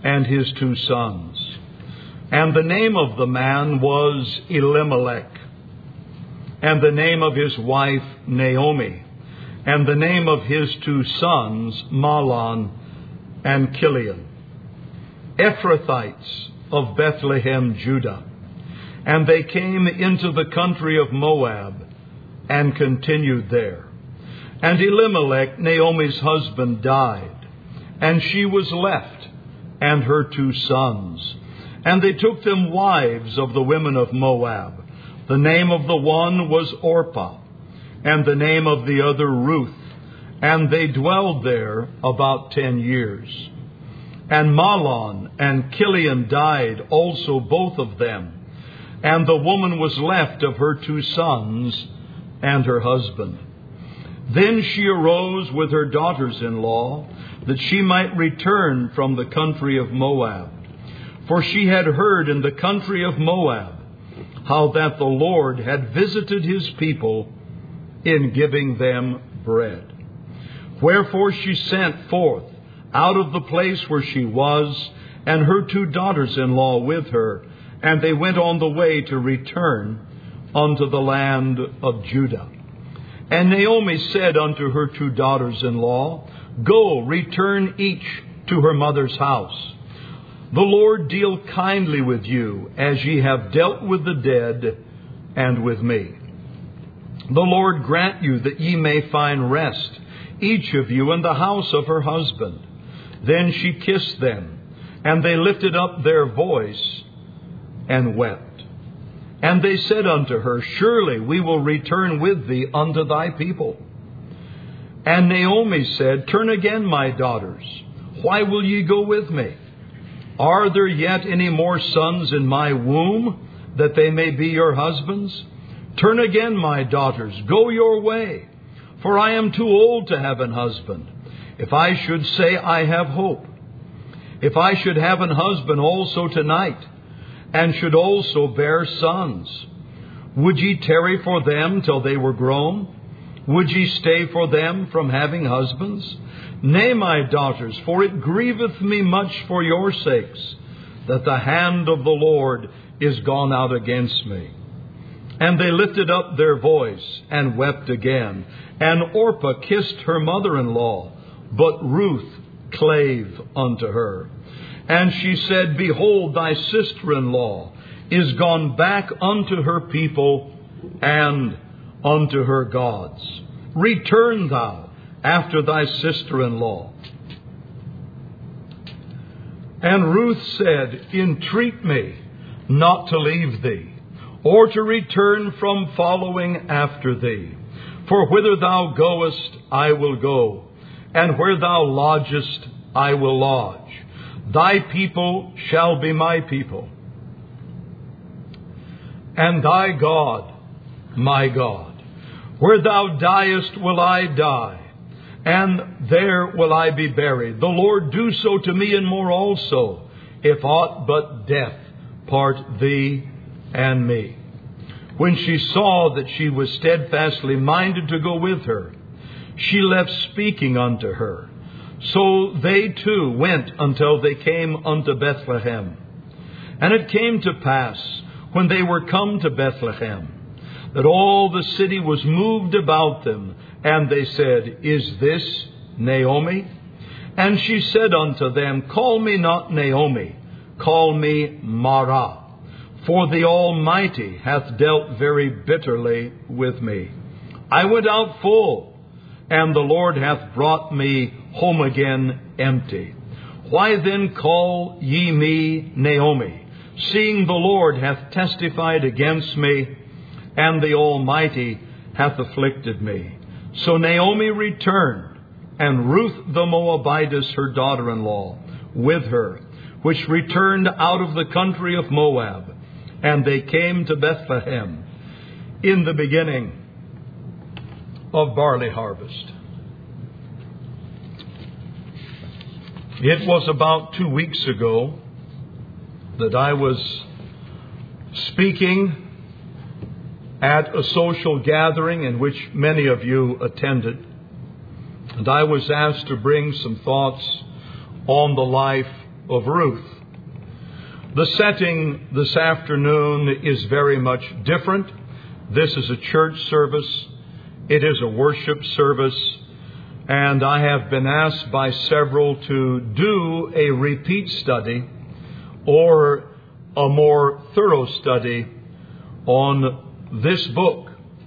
and his 2 sons. And the name of the man was Elimelech, and the name of his wife Naomi, and the name of his 2 sons Mahlon and Chilion, Ephrathites of Bethlehem, Judah. And they came into the country of Moab and continued there. And Elimelech, Naomi's husband, died, and she was left, and her 2 sons. And they took them wives of the women of Moab. The name of the one was Orpah, and the name of the other Ruth. And they dwelled there about 10 years. And Mahlon and Chilion died also, both of them. And the woman was left of her 2 sons and her husband. Then she arose with her daughters-in-law, that she might return from the country of Moab. For she had heard in the country of Moab how that the Lord had visited his people in giving them bread. Wherefore she sent forth out of the place where she was, and her 2 daughters-in-law with her, and they went on the way to return unto the land of Judah. And Naomi said unto her 2 daughters-in-law, Go, return each to her mother's house. The Lord deal kindly with you, as ye have dealt with the dead and with me. The Lord grant you that ye may find rest, each of you in the house of her husband. Then she kissed them, and they lifted up their voice and wept. And they said unto her, Surely we will return with thee unto thy people. And Naomi said, Turn again, my daughters. Why will ye go with me? Are there yet any more sons in my womb, that they may be your husbands? Turn again, my daughters, go your way, for I am too old to have an husband. If I should say I have hope, if I should have an husband also tonight, and should also bear sons, would ye tarry for them till they were grown? Would ye stay for them from having husbands? Nay, my daughters, for it grieveth me much for your sakes, that the hand of the Lord is gone out against me. And they lifted up their voice and wept again. And Orpah kissed her mother-in-law, but Ruth clave unto her. And she said, Behold, thy sister-in-law is gone back unto her people and unto her gods. Return thou after thy sister-in-law. And Ruth said, Entreat me not to leave thee, or to return from following after thee. For whither thou goest, I will go, and where thou lodgest, I will lodge. Thy people shall be my people, and thy God my God. Where thou diest will I die, and there will I be buried. The Lord do so to me and more also, if aught but death part thee and me. When she saw that she was steadfastly minded to go with her, she left speaking unto her. So they too went until they came unto Bethlehem. And it came to pass, when they were come to Bethlehem, that all the city was moved about them, and they said, Is this Naomi? And she said unto them, Call me not Naomi, call me Mara, for the Almighty hath dealt very bitterly with me. I went out full, and the Lord hath brought me home again empty. Why then call ye me Naomi, seeing the Lord hath testified against me, and the Almighty hath afflicted me? So Naomi returned, and Ruth the Moabitess, her daughter-in-law, with her, which returned out of the country of Moab. And they came to Bethlehem in the beginning of barley harvest. It was about 2 weeks ago that I was speaking at a social gathering in which many of you attended. And I was asked to bring some thoughts on the life of Ruth. The setting this afternoon is very much different. This is a church service. It is a worship service. And I have been asked by several to do a repeat study or a more thorough study on this book,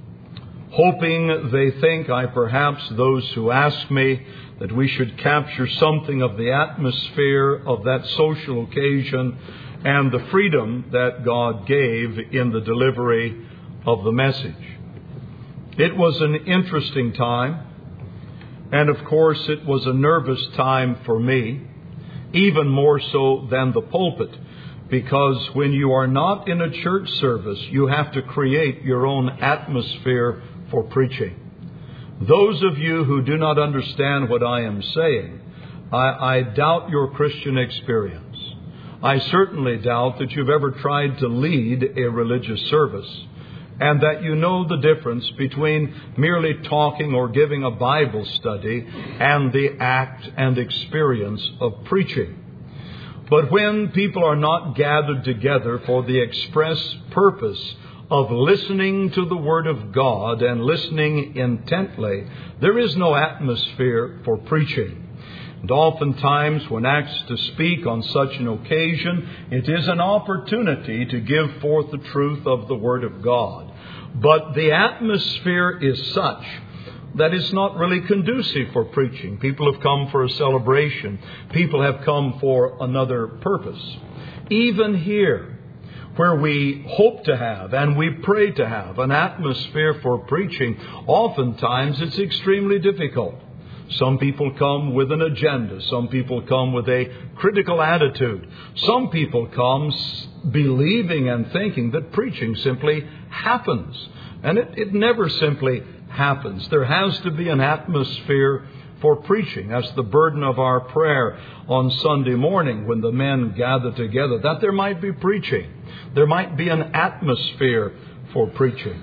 hoping they think those who ask me, that we should capture something of the atmosphere of that social occasion and the freedom that God gave in the delivery of the message. It was an interesting time, and of course it was a nervous time for me, even more so than the pulpit, because when you are not in a church service, you have to create your own atmosphere for preaching. Those of you who do not understand what I am saying, I doubt your Christian experience. I certainly doubt that you've ever tried to lead a religious service, and that you know the difference between merely talking or giving a Bible study and the act and experience of preaching. But when people are not gathered together for the express purpose of listening to the Word of God and listening intently, there is no atmosphere for preaching. And oftentimes when asked to speak on such an occasion, it is an opportunity to give forth the truth of the Word of God. But the atmosphere is such that it's not really conducive for preaching. People have come for a celebration. People have come for another purpose. Even here, where we hope to have and we pray to have an atmosphere for preaching, oftentimes it's extremely difficult. Some people come with an agenda. Some people come with a critical attitude. Some people come believing and thinking that preaching simply happens. And it never simply happens. There has to be an atmosphere for preaching. That's the burden of our prayer on Sunday morning when the men gather together, that there might be preaching. There might be an atmosphere for preaching.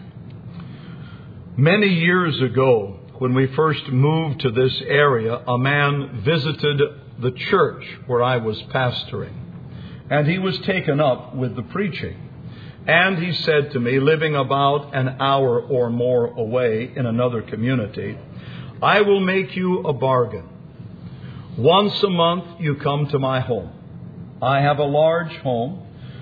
Many years ago, when we first moved to this area, a man visited the church where I was pastoring, and he was taken up with the preaching. And he said to me, living about an hour or more away in another community, "I will make you a bargain. Once a month you come to my home. I have a large home.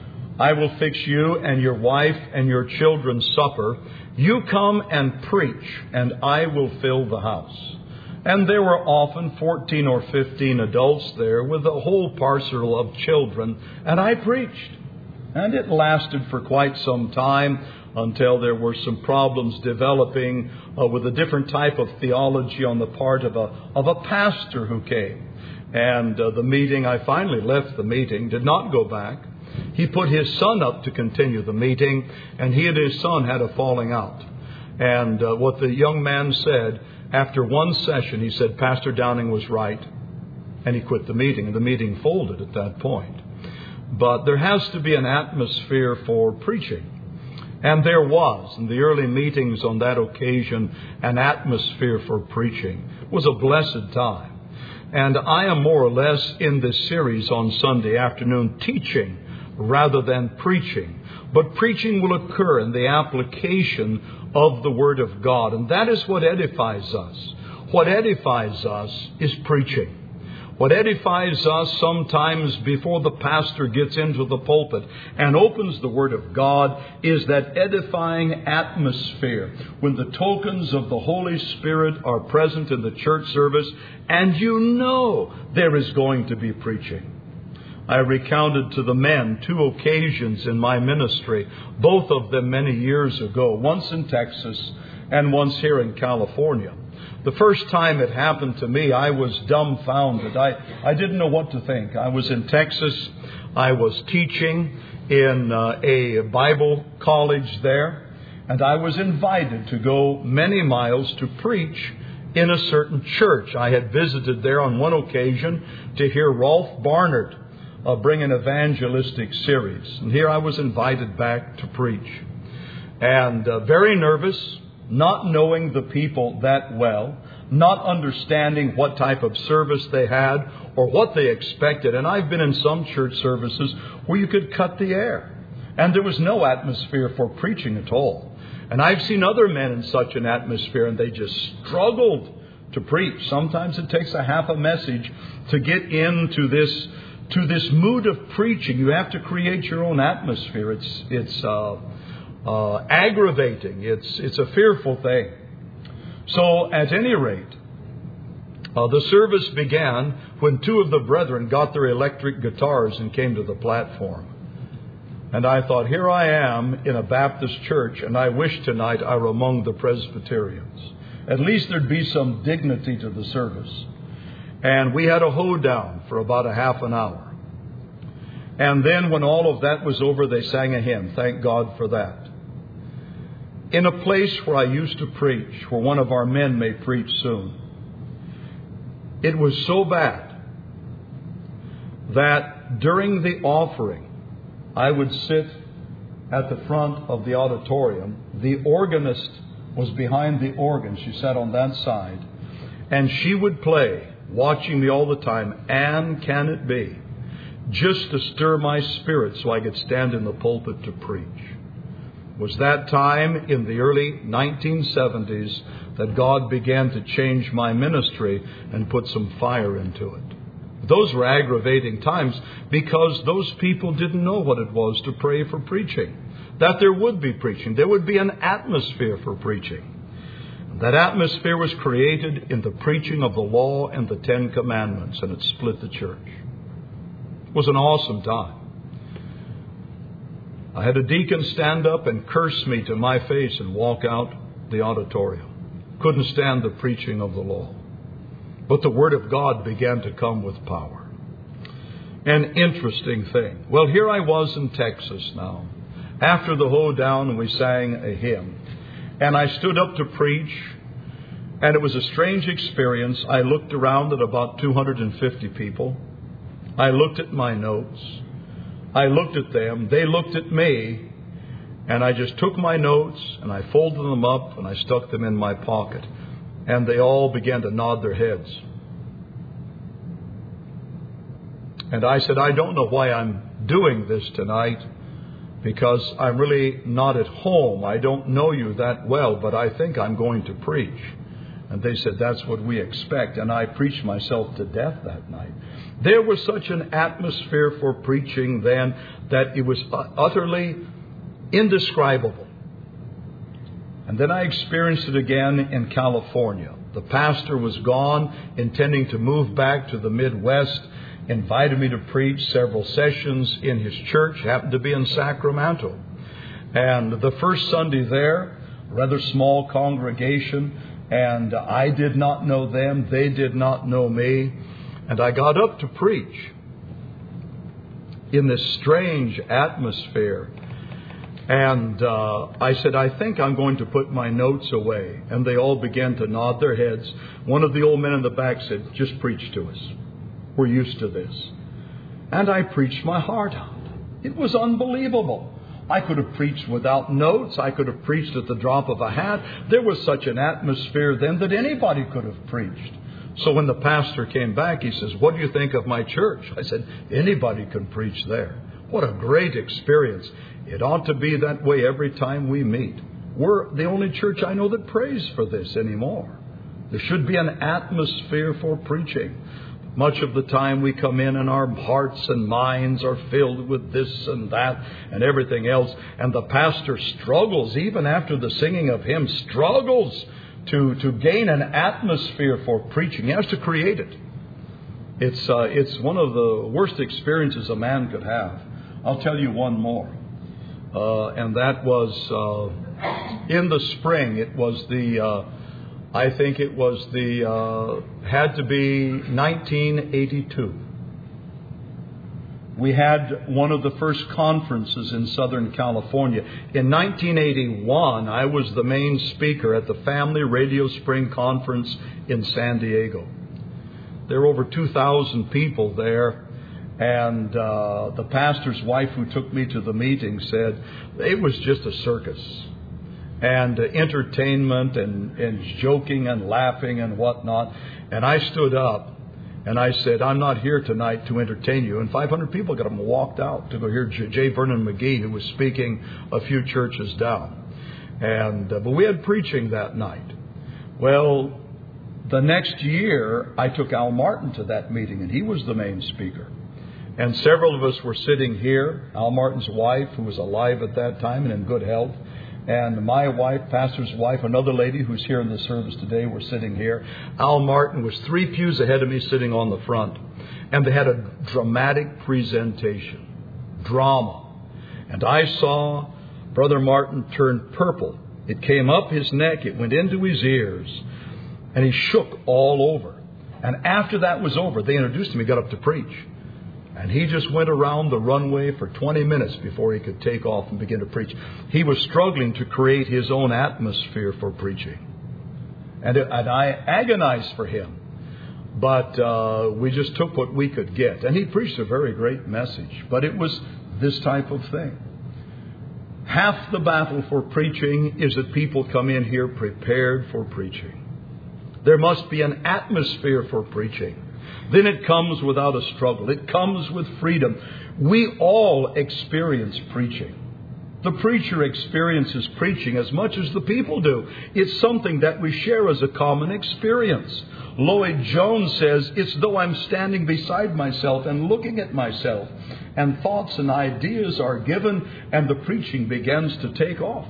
I will fix you and your wife and your children's supper. You come and preach, and I will fill the house." And there were often 14 or 15 adults there with a whole parcel of children, and I preached. And it lasted for quite some time until there were some problems developing with a different type of theology on the part of a pastor who came. And the meeting, I finally left the meeting, did not go back. He put his son up to continue the meeting, and he and his son had a falling out. And what the young man said, after one session, he said, "Pastor Downing was right." And he quit the meeting, and the meeting folded at that point. But there has to be an atmosphere for preaching. And there was, in the early meetings on that occasion, an atmosphere for preaching. It was a blessed time. And I am more or less in this series on Sunday afternoon teaching rather than preaching. But preaching will occur in the application of the Word of God. And that is what edifies us. What edifies us is preaching. What edifies us sometimes before the pastor gets into the pulpit and opens the Word of God is that edifying atmosphere when the tokens of the Holy Spirit are present in the church service and you know there is going to be preaching. I recounted to the men 2 occasions in my ministry, both of them many years ago, once in Texas and once here in California. The first time it happened to me, I was dumbfounded. I didn't know what to think. I was in Texas. I was teaching in a Bible college there. And I was invited to go many miles to preach in a certain church. I had visited there on one occasion to hear Rolf Barnard bring an evangelistic series. And here I was invited back to preach. And very nervous, not knowing the people that well. not understanding what type of service they had or what they expected. And I've been in some church services where you could cut the air, and there was no atmosphere for preaching at all. And I've seen other men in such an atmosphere, and they just struggled to preach. Sometimes it takes a half a message to get into this mood of preaching. You have to create your own atmosphere. It's aggravating. It's a fearful thing. So at any rate, the service began when two of the brethren got their electric guitars and came to the platform. And I thought, here I am in a Baptist church, and I wish tonight I were among the Presbyterians. At least there'd be some dignity to the service. And we had a hoedown for about a half an hour. And then when all of that was over, they sang a hymn. Thank God for that. In a place where I used to preach, where one of our men may preach soon, it was so bad that during the offering, I would sit at the front of the auditorium. The organist was behind the organ. She sat on that side. And she would play, watching me all the time, "And Can It Be?" just to stir my spirit so I could stand in the pulpit to preach. It was that time in the early 1970s that God began to change my ministry and put some fire into it. Those were aggravating times because those people didn't know what it was to pray for preaching. That there would be preaching. There would be an atmosphere for preaching. That atmosphere was created in the preaching of the law and the 10 Commandments, and it split the church. It was an awesome time. I had a deacon stand up and curse me to my face and walk out the auditorium. Couldn't stand the preaching of the law. But the Word of God began to come with power. An interesting thing. Well, here I was in Texas now. After the hoedown, we sang a hymn. And I stood up to preach. And it was a strange experience. I looked around at about 250 people. I looked at my notes. I looked at them. They looked at me. And I just took my notes and I folded them up and I stuck them in my pocket. And they all began to nod their heads. And I said, I don't know why I'm doing this tonight, because I'm really not at home. I don't know you that well, but I think I'm going to preach. And they said, that's what we expect. And I preached myself to death that night. There was such an atmosphere for preaching then that it was utterly indescribable. And then I experienced it again in California. The pastor was gone, intending to move back to the Midwest, invited me to preach several sessions in his church, happened to be in Sacramento. And the first Sunday there, rather small congregation, and I did not know them, they did not know me. And I got up to preach in this strange atmosphere. And I said, I think I'm going to put my notes away. And they all began to nod their heads. One of the old men in the back said, just preach to us. We're used to this. And I preached my heart out. It was unbelievable. I could have preached without notes. I could have preached at the drop of a hat. There was such an atmosphere then that anybody could have preached. So when the pastor came back, he says, what do you think of my church? I said, anybody can preach there. What a great experience. It ought to be that way every time we meet. We're the only church I know that prays for this anymore. There should be an atmosphere for preaching. Much of the time we come in and our hearts and minds are filled with this and that and everything else. And the pastor struggles, even after the singing of hymns, struggles to gain an atmosphere for preaching. He has to create it. It's one of the worst experiences a man could have. I'll tell you one more. And that was in the spring. It was I think it was had to be 1982. We had one of the first conferences in Southern California. In 1981, I was the main speaker at the Family Radio Spring Conference in San Diego. There were over 2,000 people there. And the pastor's wife who took me to the meeting said it was just a circus. and entertainment and joking and laughing and whatnot. And I stood up and I said, I'm not here tonight to entertain you. And 500 people got up and walked out to go hear J. Vernon McGee, who was speaking a few churches down. And but we had preaching that night. Well, the next year, I took Al Martin to that meeting, and he was the main speaker. And several of us were sitting here. Al Martin's wife, who was alive at that time and in good health, and my wife, pastor's wife, another lady who's here in the service today, were sitting here. Al Martin was 3 pews ahead of me, sitting on the front. And they had a dramatic presentation. Drama. And I saw Brother Martin turn purple. It came up his neck. It went into his ears. And he shook all over. And after that was over, they introduced him. He got up to preach. And he just went around the runway for 20 minutes before he could take off and begin to preach. He was struggling to create his own atmosphere for preaching. And I agonized for him. But we just took what we could get. And he preached a very great message. But it was this type of thing. Half the battle for preaching is that people come in here prepared for preaching. There must be an atmosphere for preaching. Then it comes without a struggle. It comes with freedom. We all experience preaching. The preacher experiences preaching as much as the people do. It's something that we share as a common experience. Lloyd Jones says, it's though I'm standing beside myself and looking at myself, and thoughts and ideas are given, and the preaching begins to take off.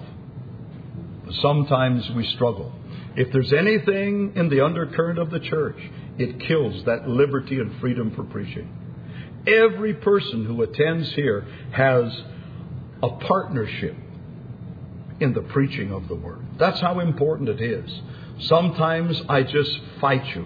Sometimes we struggle. If there's anything in the undercurrent of the church, it kills that liberty and freedom for preaching. Every person who attends here has a partnership in the preaching of the Word. That's how important it is. Sometimes I just fight you.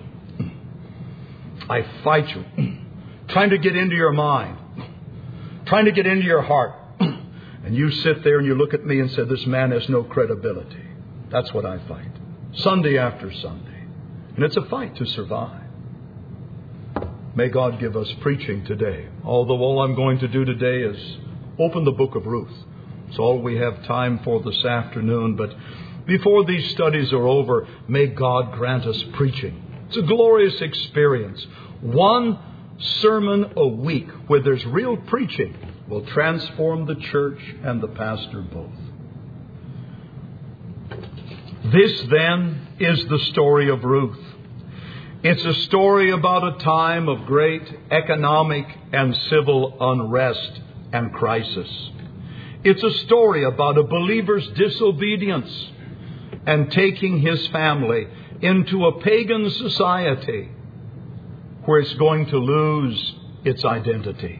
I fight you. Trying to get into your mind. Trying to get into your heart. And you sit there and you look at me and say, this man has no credibility. That's what I fight. Sunday after Sunday. And it's a fight to survive. May God give us preaching today. Although all I'm going to do today is open the book of Ruth. It's all we have time for this afternoon. But before these studies are over, may God grant us preaching. It's a glorious experience. One sermon a week where there's real preaching will transform the church and the pastor both. This, then, is the story of Ruth. It's a story about a time of great economic and civil unrest and crisis. It's a story about a believer's disobedience and taking his family into a pagan society where it's going to lose its identity.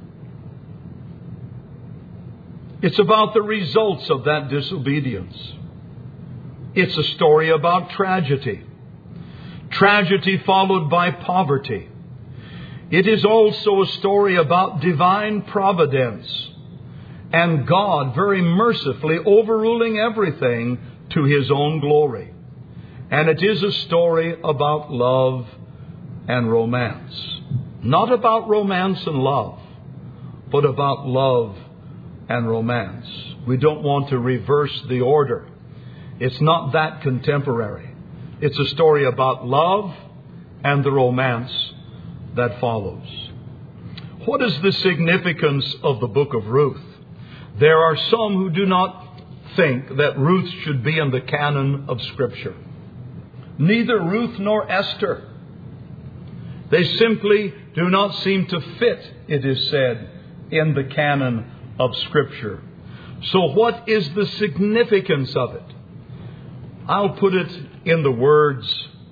It's about the results of that disobedience. It's a story about tragedy. Tragedy followed by poverty. It is also a story about divine providence and God very mercifully overruling everything to His own glory. And it is a story about love and romance. Not about romance and love, but about love and romance. We don't want to reverse the order. It's not that contemporary. It's a story about love and the romance that follows. What is the significance of the book of Ruth? There are some who do not think that Ruth should be in the canon of Scripture. Neither Ruth nor Esther. They simply do not seem to fit, it is said, in the canon of Scripture. So what is the significance of it? I'll put it in the words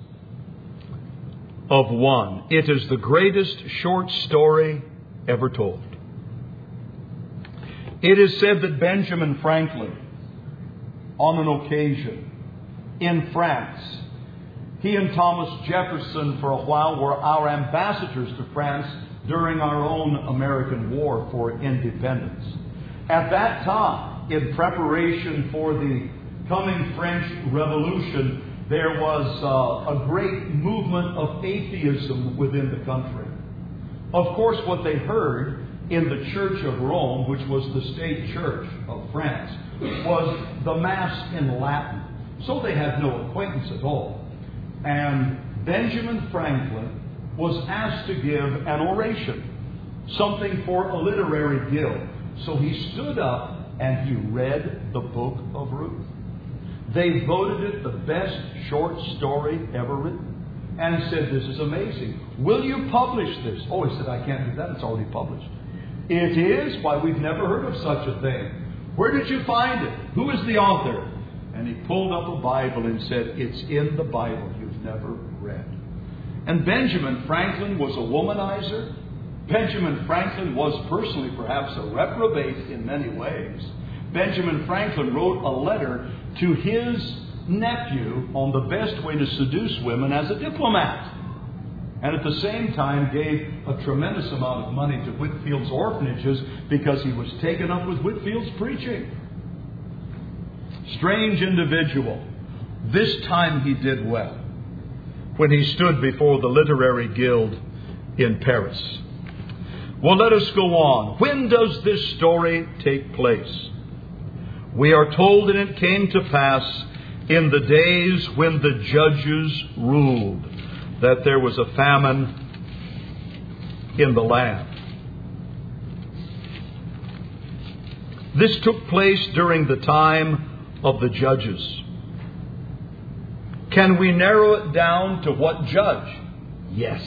of one. It is the greatest short story ever told. It is said that Benjamin Franklin, on an occasion in France, he and Thomas Jefferson for a while were our ambassadors to France during our own American War for Independence. At that time, in preparation for the coming French Revolution, there was a great movement of atheism within the country. Of course, what they heard in the Church of Rome, which was the state church of France, was the Mass in Latin. So they had no acquaintance at all. And Benjamin Franklin was asked to give an oration, something for a literary guild. So he stood up and he read the book of Ruth. They voted it the best short story ever written. And he said, "This is amazing. Will you publish this?" Oh, he said, "I can't do that. It's already published." "It is? Why, we've never heard of such a thing. Where did you find it? Who is the author?" And he pulled up a Bible and said, "It's in the Bible you've never read." And Benjamin Franklin was a womanizer. Benjamin Franklin was personally perhaps a reprobate in many ways. Benjamin Franklin wrote a letter to his nephew on the best way to seduce women as a diplomat. And at the same time gave a tremendous amount of money to Whitfield's orphanages because he was taken up with Whitfield's preaching. Strange individual. This time he did well when he stood before the Literary Guild in Paris. Well, let us go on. When does this story take place? We are told that it came to pass in the days when the judges ruled, that there was a famine in the land. This took place during the time of the judges. Can we narrow it down to what judge? Yes.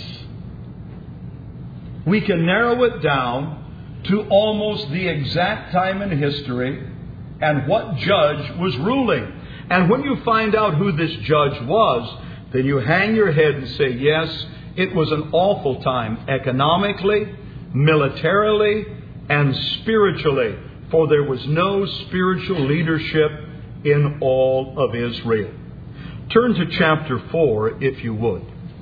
We can narrow it down to almost the exact time in history and what judge was ruling. And when you find out who this judge was, then you hang your head and say, yes, it was an awful time economically, militarily, and spiritually, for there was no spiritual leadership in all of Israel. Turn to chapter 4, if you would.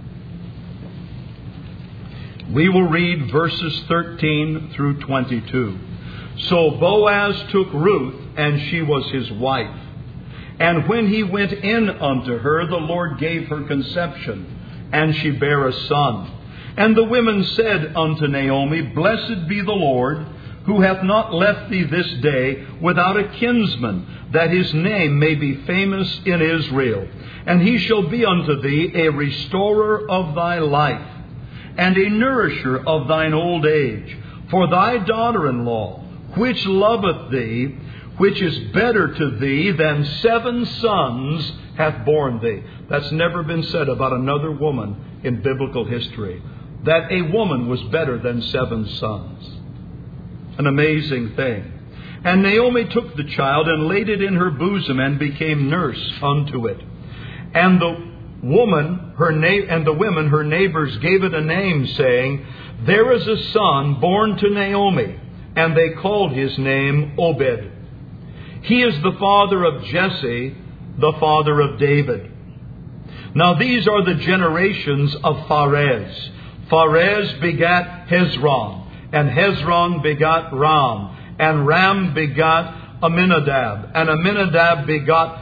We will read verses 13 through 22. So Boaz took Ruth, and she was his wife. And when he went in unto her, the Lord gave her conception, and she bare a son. And the women said unto Naomi, Blessed be the Lord, who hath not left thee this day without a kinsman, that his name may be famous in Israel. And he shall be unto thee a restorer of thy life, and a nourisher of thine old age. For thy daughter-in-law, which loveth thee, which is better to thee than 7 sons, hath borne thee. That's never been said about another woman in biblical history, that a woman was better than 7 sons. An amazing thing. And Naomi took the child and laid it in her bosom and became nurse unto it. And the women, her neighbors, gave it a name, saying, There is a son born to Naomi. And they called his name Obed. He is the father of Jesse, the father of David. Now these are the generations of Pharez. Pharez begat Hezron, and Hezron begot Ram, and Ram begot Aminadab, and Aminadab begot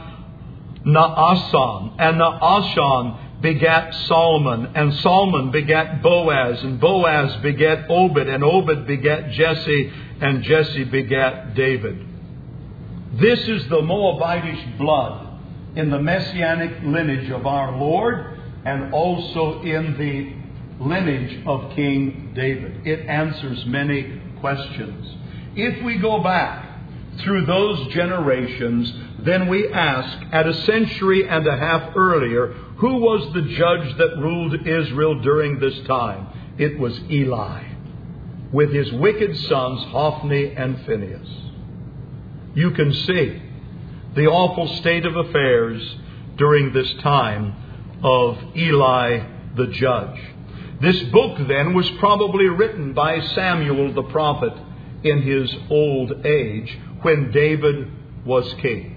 Naasan, and Naasan begat Solomon, and Solomon begat Boaz, and Boaz begat Obed, and Obed begat Jesse, and Jesse begat David. This is the Moabitish blood in the messianic lineage of our Lord, and also in the lineage of King David. It answers many questions. If we go back through those generations, then we ask, at 1.5 centuries earlier, who was the judge that ruled Israel during this time? It was Eli, with his wicked sons Hophni and Phinehas. You can see the awful state of affairs during this time of Eli the judge. This book then was probably written by Samuel the prophet in his old age when David was king.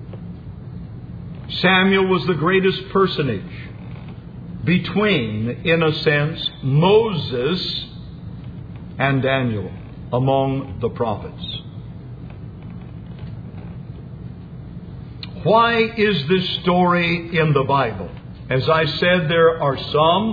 Samuel was the greatest personage between, in a sense, Moses and Daniel among the prophets. Why is this story in the Bible? As I said, there are some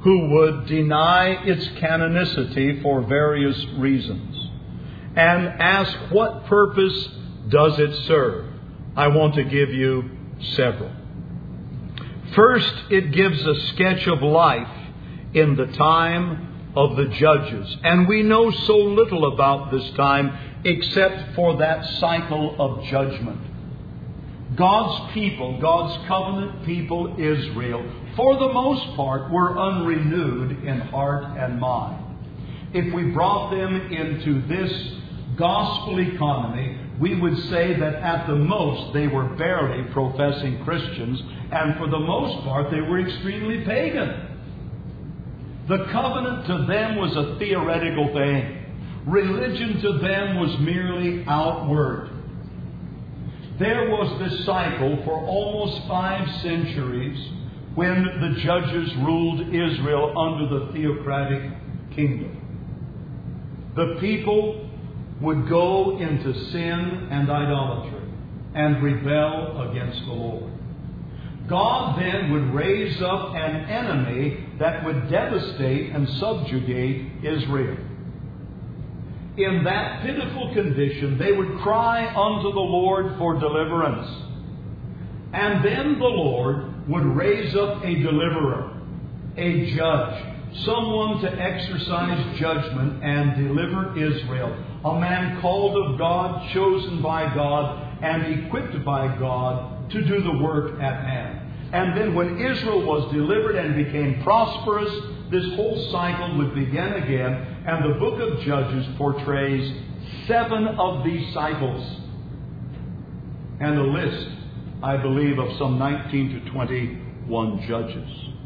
who would deny its canonicity for various reasons and ask, what purpose does it serve? I want to give you several. First, it gives a sketch of life in the time of the judges. And we know so little about this time except for that cycle of judgment. God's people, God's covenant people, Israel, for the most part, were unrenewed in heart and mind. If we brought them into this gospel economy, we would say that at the most they were barely professing Christians, and for the most part they were extremely pagan. The covenant to them was a theoretical thing. Religion to them was merely outward. There was this cycle for almost 5 centuries when the judges ruled Israel under the theocratic kingdom. The people would go into sin and idolatry and rebel against the Lord. God then would raise up an enemy that would devastate and subjugate Israel. In that pitiful condition, they would cry unto the Lord for deliverance. And then the Lord would raise up a deliverer, a judge, someone to exercise judgment and deliver Israel. A man called of God, chosen by God, and equipped by God to do the work at hand. And then when Israel was delivered and became prosperous, this whole cycle would begin again. And the book of Judges portrays 7 of these cycles. And a list, I believe, of some 19 to 21 judges.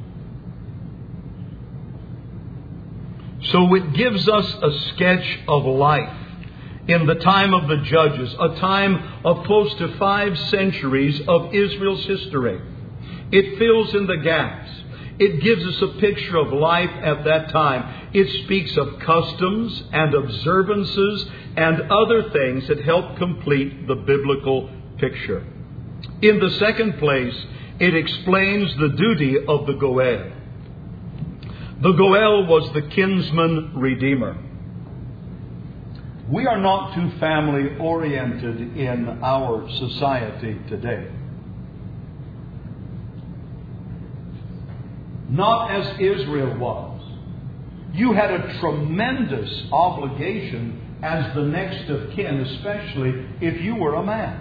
So it gives us a sketch of life in the time of the judges, a time of close to 5 centuries of Israel's history. It fills in the gaps. It gives us a picture of life at that time. It speaks of customs and observances and other things that help complete the biblical picture. In the second place, it explains the duty of the Goel. The Goel was the kinsman redeemer. We are not too family oriented in our society today. Not as Israel was. You had a tremendous obligation as the next of kin, especially if you were a man.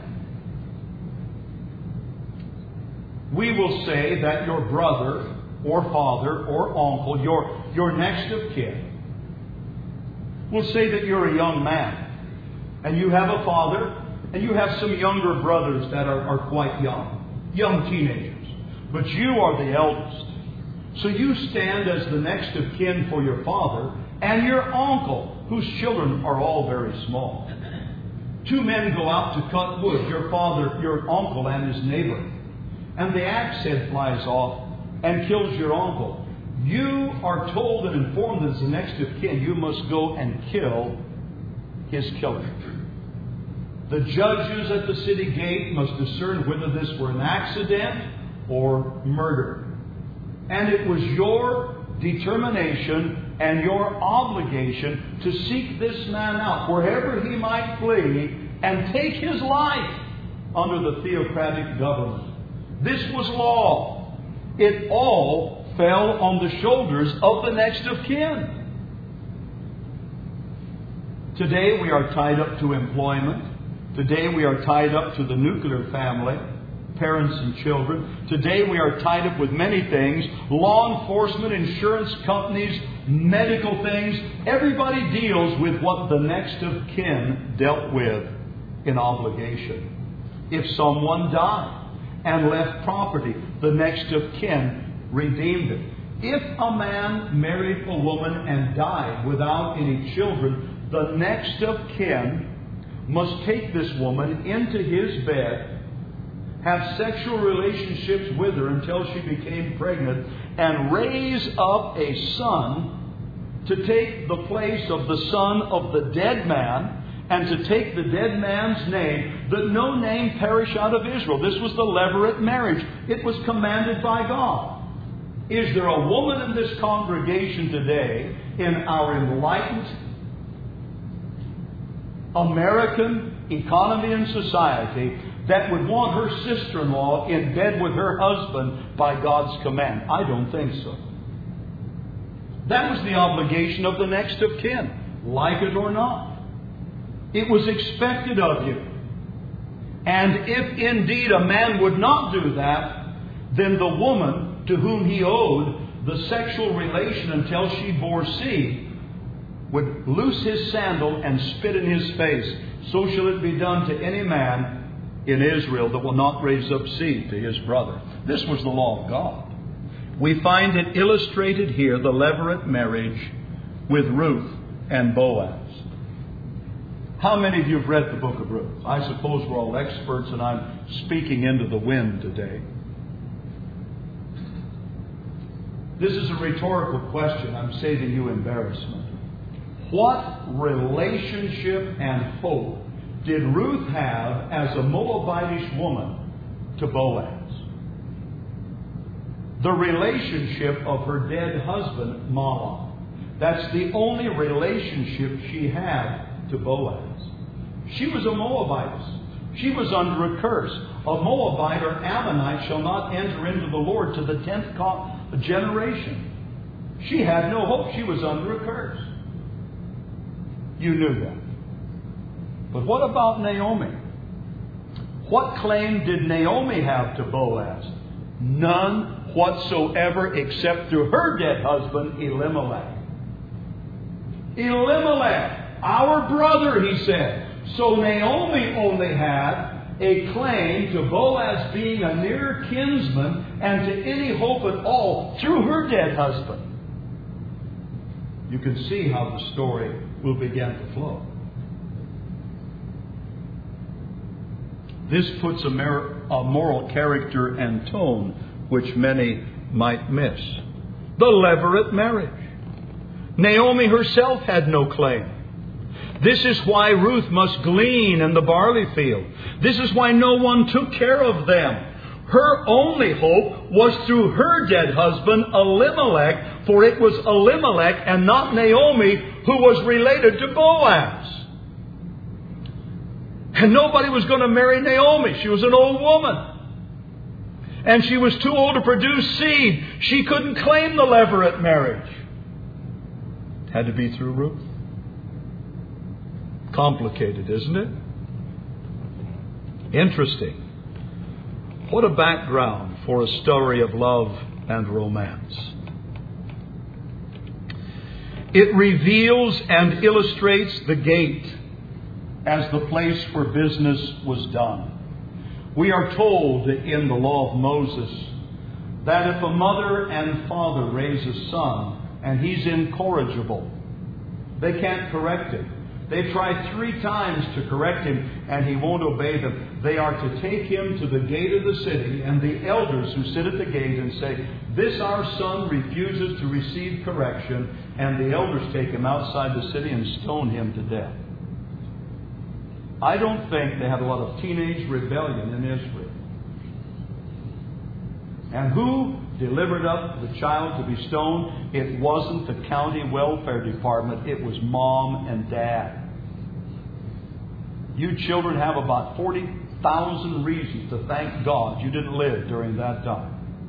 We will say that your brother or father or uncle, your next of kin, will say that you're a young man and you have a father and you have some younger brothers that are quite young teenagers, but you are the eldest. So you stand as the next of kin for your father and your uncle, whose children are all very small. 2 men go out to cut wood, your father, your uncle, and his neighbor. And the axe head flies off and kills your uncle. You are told and informed as the next of kin, you must go and kill his killer. The judges at the city gate must discern whether this were an accident or murder. And it was your determination and your obligation to seek this man out wherever he might flee and take his life under the theocratic government. This was law. It all fell on the shoulders of the next of kin. Today we are tied up to employment. Today we are tied up to the nuclear family, parents and children. Today we are tied up with many things. Law enforcement, insurance companies, medical things. Everybody deals with what the next of kin dealt with in obligation. If someone died and left property, the next of kin redeemed it. If a man married a woman and died without any children, the next of kin must take this woman into his bed, have sexual relationships with her until she became pregnant, and raise up a son to take the place of the son of the dead man, and to take the dead man's name, that no name perish out of Israel. This was the levirate marriage. It was commanded by God. Is there a woman in this congregation today, in our enlightened American economy and society, that would want her sister-in-law in bed with her husband by God's command? I don't think so. That was the obligation of the next of kin, like it or not. It was expected of you. And if indeed a man would not do that, then the woman to whom he owed the sexual relation until she bore seed would loose his sandal and spit in his face. So shall it be done to any man in Israel that will not raise up seed to his brother. This was the law of God. We find it illustrated here, the levirate marriage with Ruth and Boaz. How many of you have read the book of Ruth? I suppose we're all experts and I'm speaking into the wind today. This is a rhetorical question. I'm saving you embarrassment. What relationship and hope did Ruth have as a Moabitish woman to Boaz? The relationship of her dead husband, Mahlon. That's the only relationship she had to Boaz. She was a Moabitess. She was under a curse. A Moabite or Ammonite shall not enter into the Lord to the 10th generation. She had no hope. She was under a curse. You knew that. But what about Naomi? What claim did Naomi have to Boaz? None whatsoever, except through her dead husband, Elimelech. Elimelech, our brother, he said. So Naomi only had a claim to Boaz being a near kinsman and to any hope at all through her dead husband. You can see how the story will begin to flow. This puts a moral character and tone which many might miss. The levirate marriage. Naomi herself had no claim. This is why Ruth must glean in the barley field. This is why no one took care of them. Her only hope was through her dead husband, Elimelech, for it was Elimelech and not Naomi who was related to Boaz. And nobody was going to marry Naomi. She was an old woman. And she was too old to produce seed. She couldn't claim the levirate marriage. It had to be through Ruth. Complicated, isn't it? Interesting. What a background for a story of love and romance. It reveals and illustrates the gate as the place where business was done. We are told in the law of Moses that if a mother and father raise a son and he's incorrigible, they can't correct him. They try 3 times to correct him and he won't obey them. They are to take him to the gate of the city, and the elders who sit at the gate and say, "This our son refuses to receive correction," and the elders take him outside the city and stone him to death. I don't think they had a lot of teenage rebellion in Israel. And who delivered up the child to be stoned? It wasn't the county welfare department. It was mom and dad. You children have about 40,000 reasons to thank God you didn't live during that time.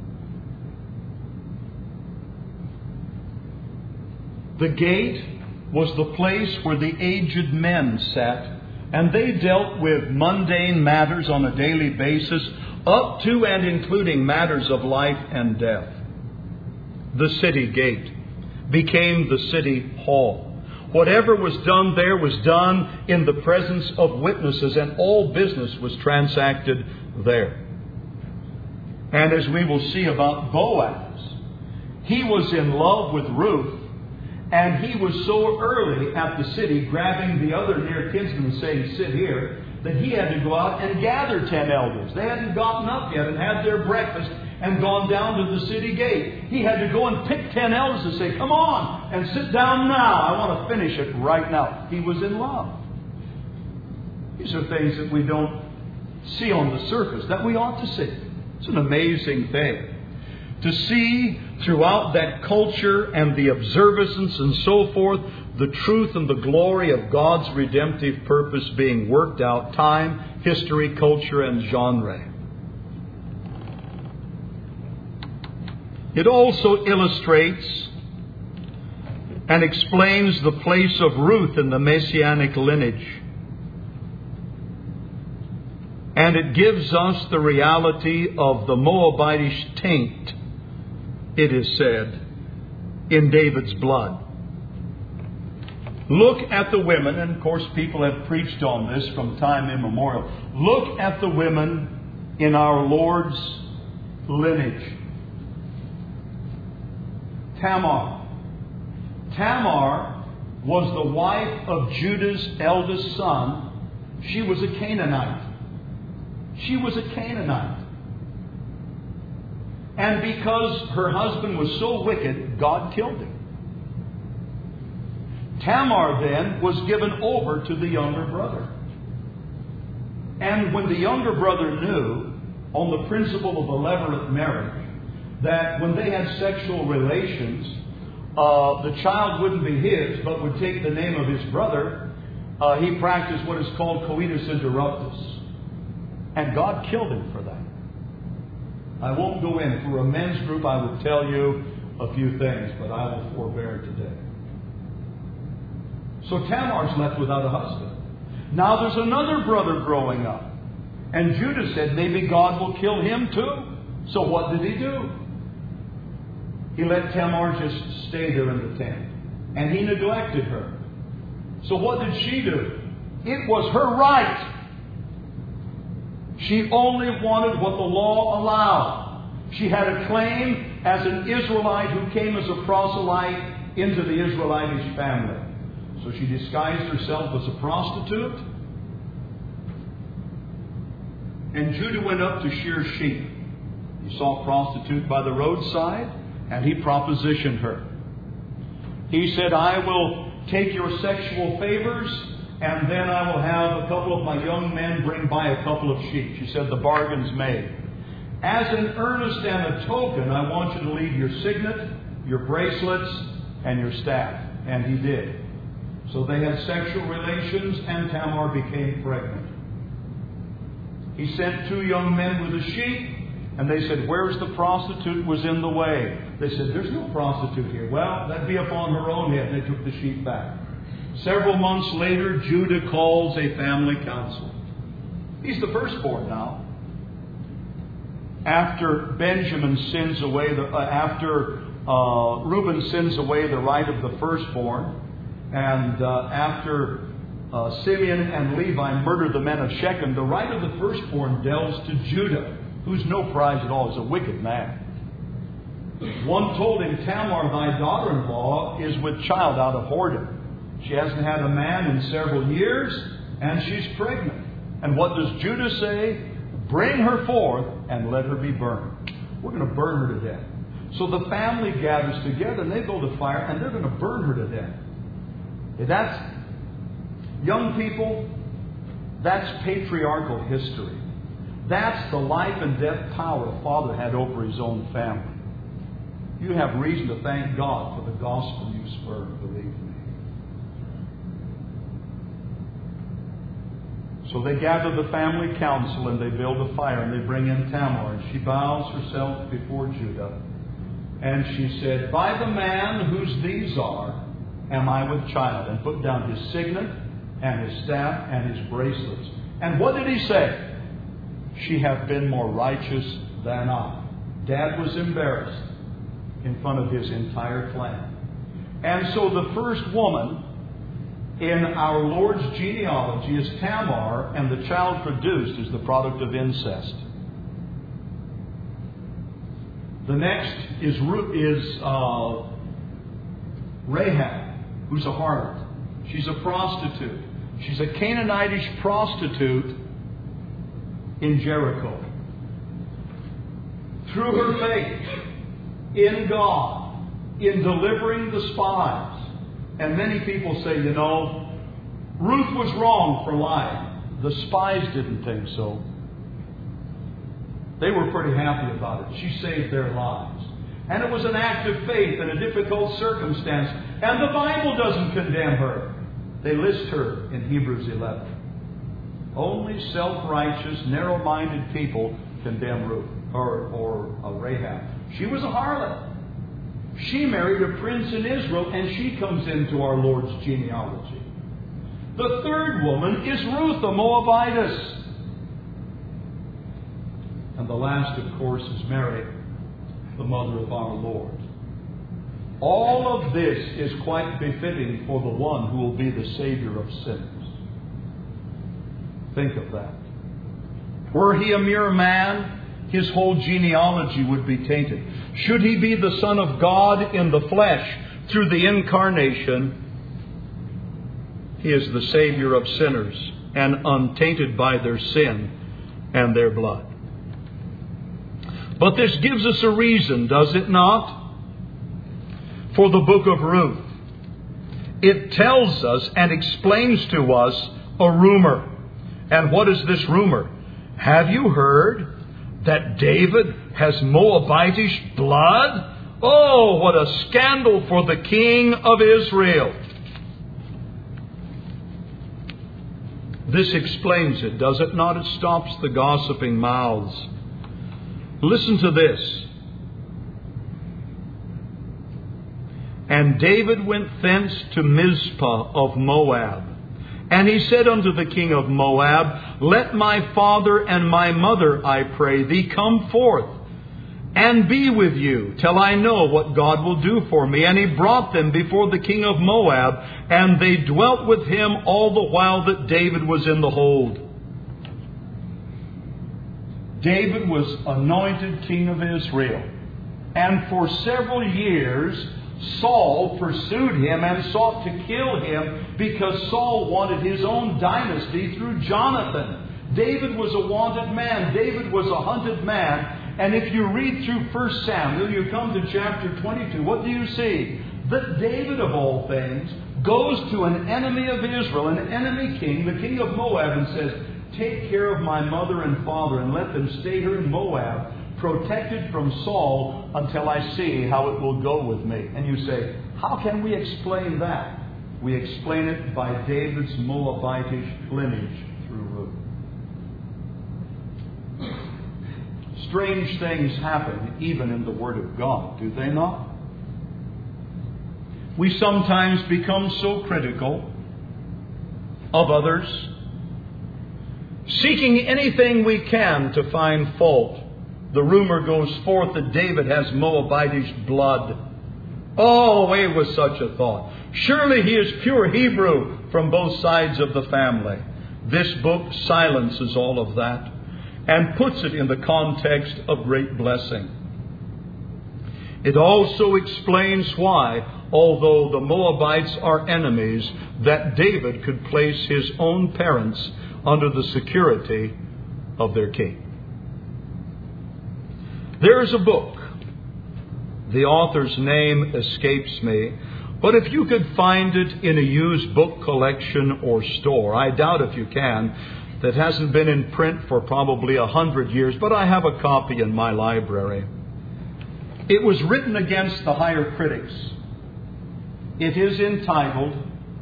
The gate was the place where the aged men sat, and they dealt with mundane matters on a daily basis, up to and including matters of life and death. The city gate became the city hall. Whatever was done there was done in the presence of witnesses, and all business was transacted there. And as we will see about Boaz, he was in love with Ruth, and he was so early at the city, grabbing the other near kinsman and saying, "Sit here," that he had to go out and gather 10 elders. They hadn't gotten up yet and had their breakfast and gone down to the city gate. He had to go and pick 10 elders and say, "Come on and sit down now. I want to finish it right now." He was in love. These are things that we don't see on the surface that we ought to see. It's an amazing thing. to see throughout that culture and the observances and so forth, the truth and the glory of God's redemptive purpose being worked out, time, history, culture, and genre. It also illustrates and explains the place of Ruth in the Messianic lineage. And it gives us the reality of the Moabitish taint, it is said, in David's blood. Look at the women, and of course people have preached on this from time immemorial. Look at the women in our Lord's lineage. Tamar. Tamar was the wife of Judah's eldest son. She was a Canaanite. She was a Canaanite. And because her husband was so wicked, God killed him. Tamar then was given over to the younger brother. And when the younger brother knew, on the principle of a levirate marriage, that when they had sexual relations, the child wouldn't be his, but would take the name of his brother, he practiced what is called coitus interruptus. And God killed him for that. I won't go in. For a men's group, I would tell you a few things, but I will forbear today. So Tamar's left without a husband. Now there's another brother growing up. And Judah said, maybe God will kill him too. So what did he do? He let Tamar just stay there in the tent. And he neglected her. So what did she do? It was her right. She only wanted what the law allowed. She had a claim as an Israelite who came as a proselyte into the Israelitish family. So she disguised herself as a prostitute. And Judah went up to shear sheep. He saw a prostitute by the roadside, and he propositioned her. He said, I will take your sexual favors, and then I will have a couple of my young men bring by a couple of sheep. She said, the bargain's made. As an earnest and a token, I want you to leave your signet, your bracelets, and your staff. And he did. So they had sexual relations, and Tamar became pregnant. He sent 2 young men with the sheep, and they said, where's the prostitute was in the way? They said, there's no prostitute here. Well, that'd be upon her own head. And they took the sheep back. Several months later, Judah calls a family council. He's the firstborn now. After Benjamin sins away, Reuben sins away the right of the firstborn, and after Simeon and Levi murder the men of Shechem, the right of the firstborn delves to Judah, who's no prize at all, is a wicked man. One told him, Tamar, thy daughter-in-law, is with child out of whoredom. She hasn't had a man in several years, and she's pregnant. And what does Judah say? Bring her forth and let her be burned. We're going to burn her to death. So the family gathers together, and they build a fire, and they're going to burn her to death. That's, young people, that's patriarchal history. That's the life and death power a father had over his own family. You have reason to thank God for the gospel you spurred, believe me. So they gather the family council and they build a fire and they bring in Tamar. And she bows herself before Judah. And she said, by the man whose these are, am I with child? And put down his signet and his staff and his bracelets. And what did he say? She hath been more righteous than I. Dad was embarrassed in front of his entire clan. And so the first woman in our Lord's genealogy is Tamar, and the child produced is the product of incest. The next is Rahab, who's a harlot. She's a prostitute. She's a Canaanitish prostitute in Jericho. Through her faith in God, in delivering the spies. And many people say, Ruth was wrong for lying. The spies didn't think so. They were pretty happy about it. She saved their lives. And it was an act of faith in a difficult circumstance. And the Bible doesn't condemn her. They list her in Hebrews 11. Only self-righteous, narrow-minded people condemn Ruth or Rahab. She was a harlot. She married a prince in Israel, and she comes into our Lord's genealogy. The third woman is Ruth, a Moabitess. And the last, of course, is Mary, the mother of our Lord. All of this is quite befitting for the one who will be the Savior of sinners. Think of that. Were he a mere man, his whole genealogy would be tainted. Should he be the Son of God in the flesh through the incarnation, he is the Savior of sinners and untainted by their sin and their blood. But this gives us a reason, does it not, for the book of Ruth. It tells us and explains to us a rumor. And what is this rumor? Have you heard that David has Moabitish blood? Oh, what a scandal for the king of Israel. This explains it, does it not? It stops the gossiping mouths. Listen to this. And David went thence to Mizpah of Moab. And he said unto the king of Moab, Let my father and my mother, I pray thee, come forth, and be with you, till I know what God will do for me. And he brought them before the king of Moab, and they dwelt with him all the while that David was in the hold. David was anointed king of Israel. And for several years, Saul pursued him and sought to kill him because Saul wanted his own dynasty through Jonathan. David was a wanted man. David was a hunted man. And if you read through 1 Samuel, you come to chapter 22, what do you see? That David, of all things, goes to an enemy of Israel, an enemy king, the king of Moab, and says, Take care of my mother and father and let them stay here in Moab, protected from Saul until I see how it will go with me. And you say, how can we explain that? We explain it by David's Moabitish lineage through Ruth. Strange things happen even in the Word of God, do they not? We sometimes become so critical of others, seeking anything we can to find fault. The rumor goes forth that David has Moabitish blood. Oh, away with such a thought. Surely he is pure Hebrew from both sides of the family. This book silences all of that and puts it in the context of great blessing. It also explains why, although the Moabites are enemies, that David could place his own parents under the security of their king. There is a book. The author's name escapes me, but if you could find it in a used book collection or store, I doubt if you can, that hasn't been in print for probably 100 years, but I have a copy in my library. It was written against the higher critics. It is entitled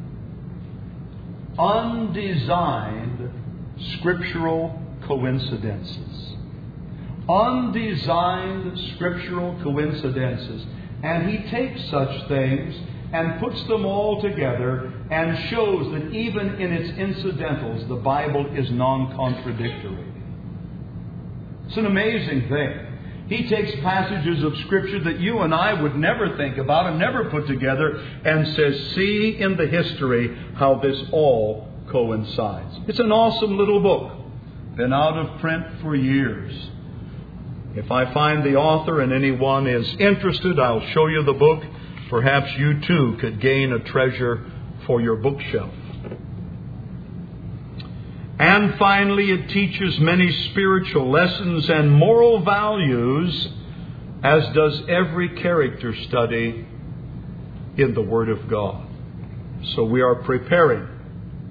Undesigned Scriptural Coincidences. Undesigned scriptural coincidences. And he takes such things and puts them all together and shows that even in its incidentals, the Bible is non-contradictory. It's an amazing thing. He takes passages of Scripture that you and I would never think about and never put together and says, see in the history how this all coincides. It's an awesome little book. Been out of print for years. If I find the author and anyone is interested, I'll show you the book. Perhaps you too could gain a treasure for your bookshelf. And finally, it teaches many spiritual lessons and moral values, as does every character study in the Word of God. So we are preparing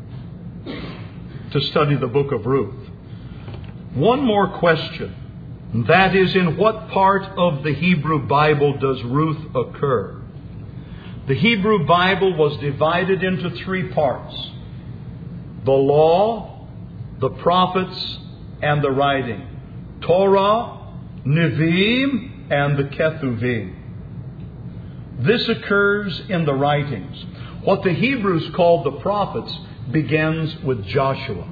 to study the book of Ruth. One more question That is, in what part of the Hebrew Bible does Ruth occur? The Hebrew Bible was divided into three parts: the law, the prophets, and the writing. Torah, Nevi'im, and the Ketuvim. This occurs in the writings. What the Hebrews called the prophets begins with Joshua.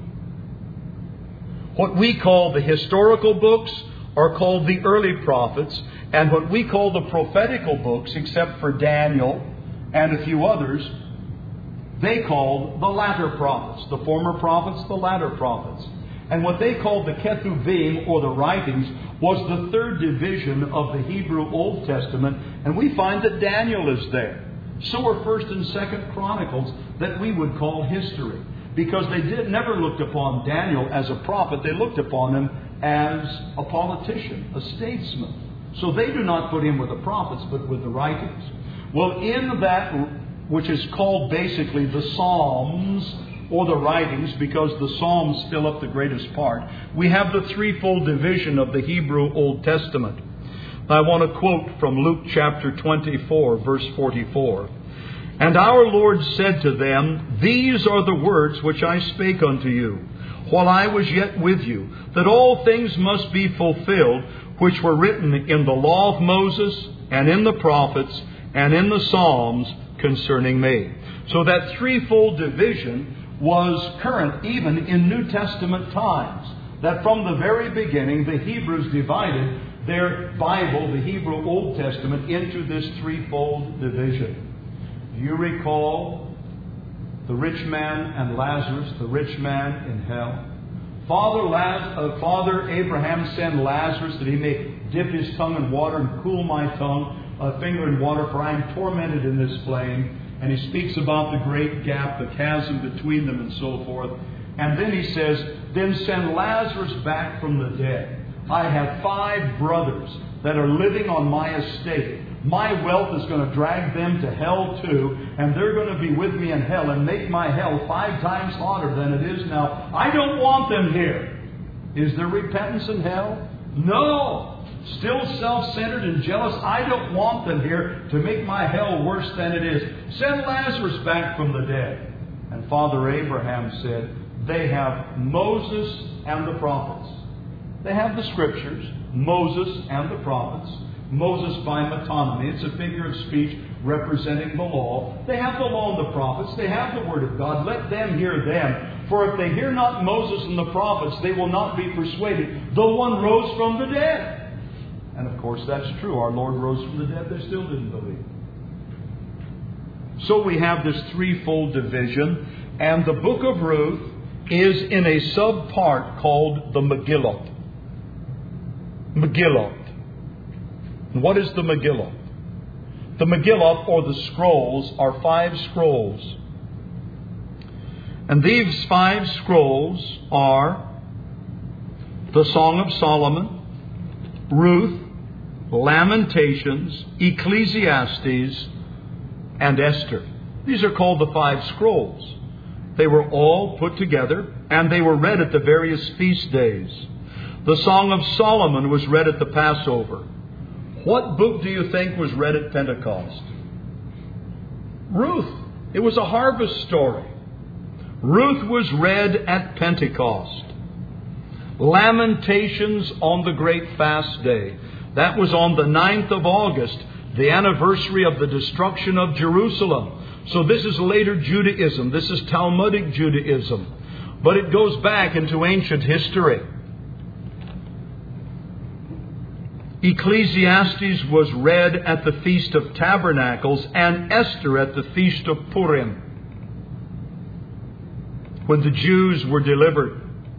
What we call the historical books are called the early prophets, and what we call the prophetical books, except for Daniel and a few others, they called the latter prophets. The former prophets, the latter prophets. And what they called the Ketuvim, or the writings, was the third division of the Hebrew Old Testament, and we find that Daniel is there. So are 1st and 2nd Chronicles, that we would call history, because they never looked upon Daniel as a prophet. They looked upon him as a politician, a statesman. So they do not put him with the prophets, but with the writings. Well, in that, which is called basically the Psalms, or the writings, because the Psalms fill up the greatest part, we have the threefold division of the Hebrew Old Testament. I want to quote from Luke chapter 24, verse 44. And our Lord said to them, These are the words which I spake unto you, while I was yet with you, that all things must be fulfilled, which were written in the law of Moses, and in the prophets, and in the Psalms concerning me. So that threefold division was current even in New Testament times. That from the very beginning, the Hebrews divided their Bible, the Hebrew Old Testament, into this threefold division. Do you recall the rich man and Lazarus, the rich man in hell? Father Abraham, send Lazarus that he may dip his tongue in water and cool my finger in water, for I am tormented in this flame. And he speaks about the great gap, the chasm between them, and so forth. And then he says, Then send Lazarus back from the dead. I have 5 brothers that are living on my estate. My wealth is going to drag them to hell too, and they're going to be with me in hell and make my hell 5 times hotter than it is now. I don't want them here. Is there repentance in hell? No. Still self-centered and jealous. I don't want them here to make my hell worse than it is. Send Lazarus back from the dead. And Father Abraham said, They have Moses and the prophets. They have the Scriptures, Moses and the prophets. Moses by metonymy. It's a figure of speech representing the law. They have the law and the prophets. They have the Word of God. Let them hear them. For if they hear not Moses and the prophets, they will not be persuaded, though one rose from the dead. And of course that's true. Our Lord rose from the dead. They still didn't believe. So we have this threefold division. And the book of Ruth is in a subpart called the Megillah. Megillah. And what is the Megillah? The Megillah, or the scrolls, are 5 scrolls. And these 5 scrolls are the Song of Solomon, Ruth, Lamentations, Ecclesiastes, and Esther. These are called the 5 scrolls. They were all put together, and they were read at the various feast days. The Song of Solomon was read at the Passover. What book do you think was read at Pentecost? Ruth. It was a harvest story. Ruth was read at Pentecost. Lamentations on the great fast day. That was on the 9th of August, the anniversary of the destruction of Jerusalem. So this is later Judaism. This is Talmudic Judaism. But it goes back into ancient history. Ecclesiastes was read at the Feast of Tabernacles, and Esther at the Feast of Purim, when the Jews were delivered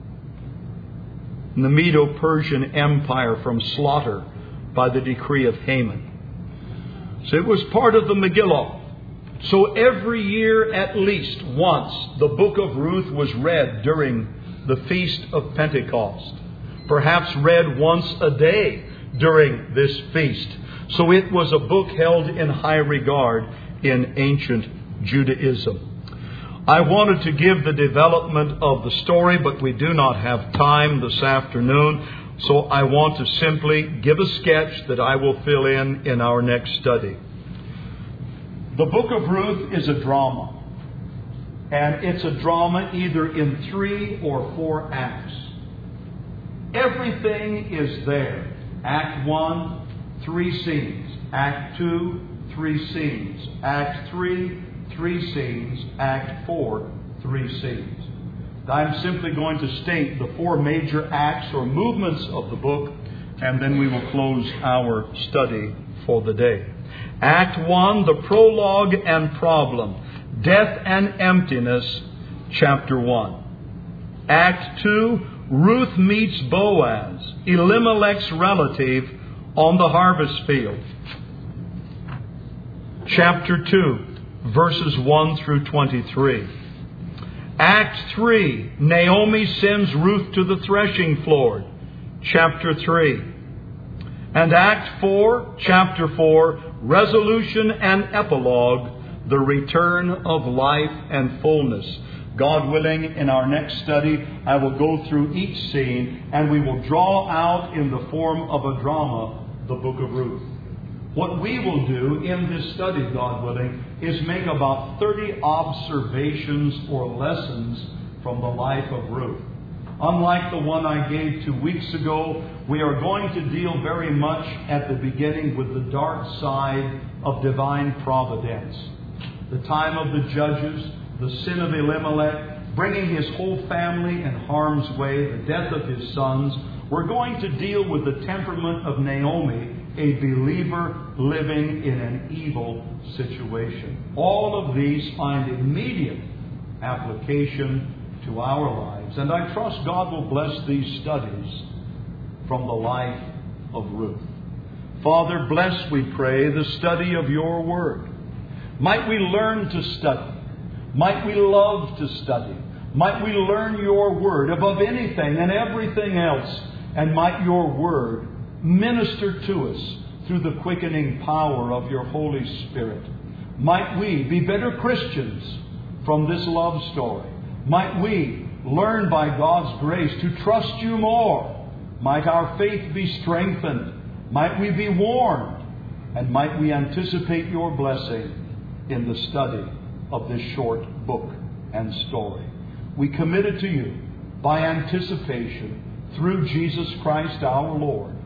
in the Medo-Persian Empire from slaughter by the decree of Haman. So it was part of the Megillah. So every year at least once the book of Ruth was read during the Feast of Pentecost. Perhaps read once a day during this feast. So it was a book held in high regard in ancient Judaism. I wanted to give the development of the story, but we do not have time this afternoon. So I want to simply give a sketch that I will fill in our next study. The book of Ruth is a drama. And it's a drama either in 3 or 4 acts. Everything is there. Act 1, 3 scenes. Act 2, 3 scenes. Act 3, 3 scenes. Act 4, 3 scenes. I'm simply going to state the 4 major acts or movements of the book, and then we will close our study for the day. Act 1, the prologue and problem. Death and emptiness, chapter 1. Act 2, Ruth meets Boaz, Elimelech's relative, on the harvest field. Chapter 2, verses 1 through 23. Act 3, Naomi sends Ruth to the threshing floor, chapter 3. And Act 4, chapter 4, resolution and epilogue, the return of life and fullness. God willing, in our next study, I will go through each scene and we will draw out in the form of a drama the book of Ruth. What we will do in this study, God willing, is make about 30 observations or lessons from the life of Ruth. Unlike the one I gave 2 weeks ago, we are going to deal very much at the beginning with the dark side of divine providence. The time of the judges, the sin of Elimelech, bringing his whole family in harm's way, the death of his sons. We're going to deal with the temperament of Naomi, a believer living in an evil situation. All of these find immediate application to our lives. And I trust God will bless these studies from the life of Ruth. Father, bless, we pray, the study of your word. Might we learn to study. Might we love to study. Might we learn your word above anything and everything else. And might your word minister to us through the quickening power of your Holy Spirit. Might we be better Christians from this love story. Might we learn by God's grace to trust you more. Might our faith be strengthened. Might we be warned. And might we anticipate your blessing in the study of this short book and story. We commit it to you by anticipation through Jesus Christ our Lord.